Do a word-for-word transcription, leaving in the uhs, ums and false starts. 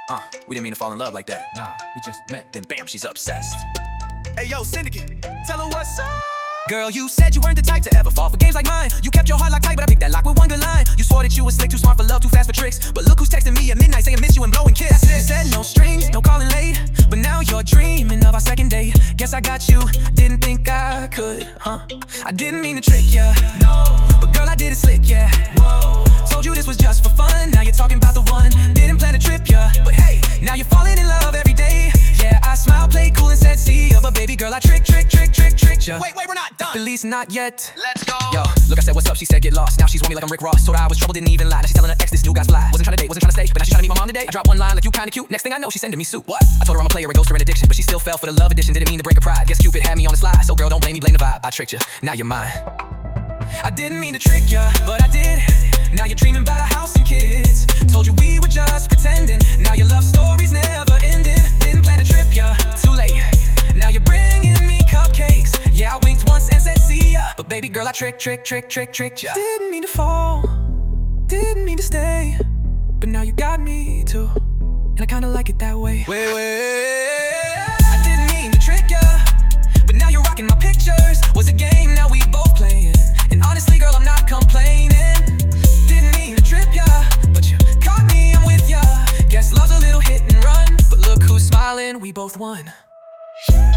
Uh, we didn't mean to fall in love like that. Nah, we just met. Then bam, she's obsessed. Hey yo, Syndicate, tell her what's up. Girl, you said you weren't the type to ever fall for games like mine. You kept your heart locked tight, but I picked that lock with one good line. You swore that you was slick, too smart for love, too fast for tricks. But look who's texting me at midnight saying miss you and blowing kiss. You said no strings, no calling late, but now you're dreaming of our second date. Guess I got you, didn't think I could, huh? I didn't mean to trick ya, no, but girl, I did it slick, yeah. Whoa. Told you this was just for fun, now you're talking about the one. Didn't plan to trip ya, but hey, now you're falling in love every day. Yeah, I smiled, played cool and said see ya, but baby girl, I trick, trick, trick, trick, tricked ya. Wait, wait, we're not done. At least not yet. Let's go. Yo, look, I said what's up, she said get lost. Now she's want me like I'm Rick Ross. Told her I was trouble, didn't even lie. Now she's telling her ex this new guy's fly. Wasn't trying to date, wasn't trying to stay, but now she's trying to meet my mom today. I dropped one line like you kinda cute. Next thing I know, she's sending me soup. What? I told her I'm a player, it goes to an addiction, but she still fell for the love addiction. Didn't mean to break her pride. Guess Cupid had me on the slide. So girl, don't blame me, blame the vibe. I tricked you, now you're mine. I didn't mean to trick ya, but I did. Now you're dreaming about a house and kids. Told you we were just pretending. Now your love story's never ended. Didn't plan to trip ya, too late. Now you're bringing me cupcakes. Yeah, I winked once and said see ya, but baby girl, I trick, trick, trick, trick, tricked ya. Didn't mean to fall, didn't mean to stay, but now you got me too, and I kinda like it that way. Wait, wait. I didn't mean to trick ya, but now you're rocking my pictures. Was a game, now we both playing, and honestly girl, I'm not complaining. Didn't mean to trip ya, but you caught me, I'm with ya. Guess love's a little hit and run, but look who's smiling, we both won.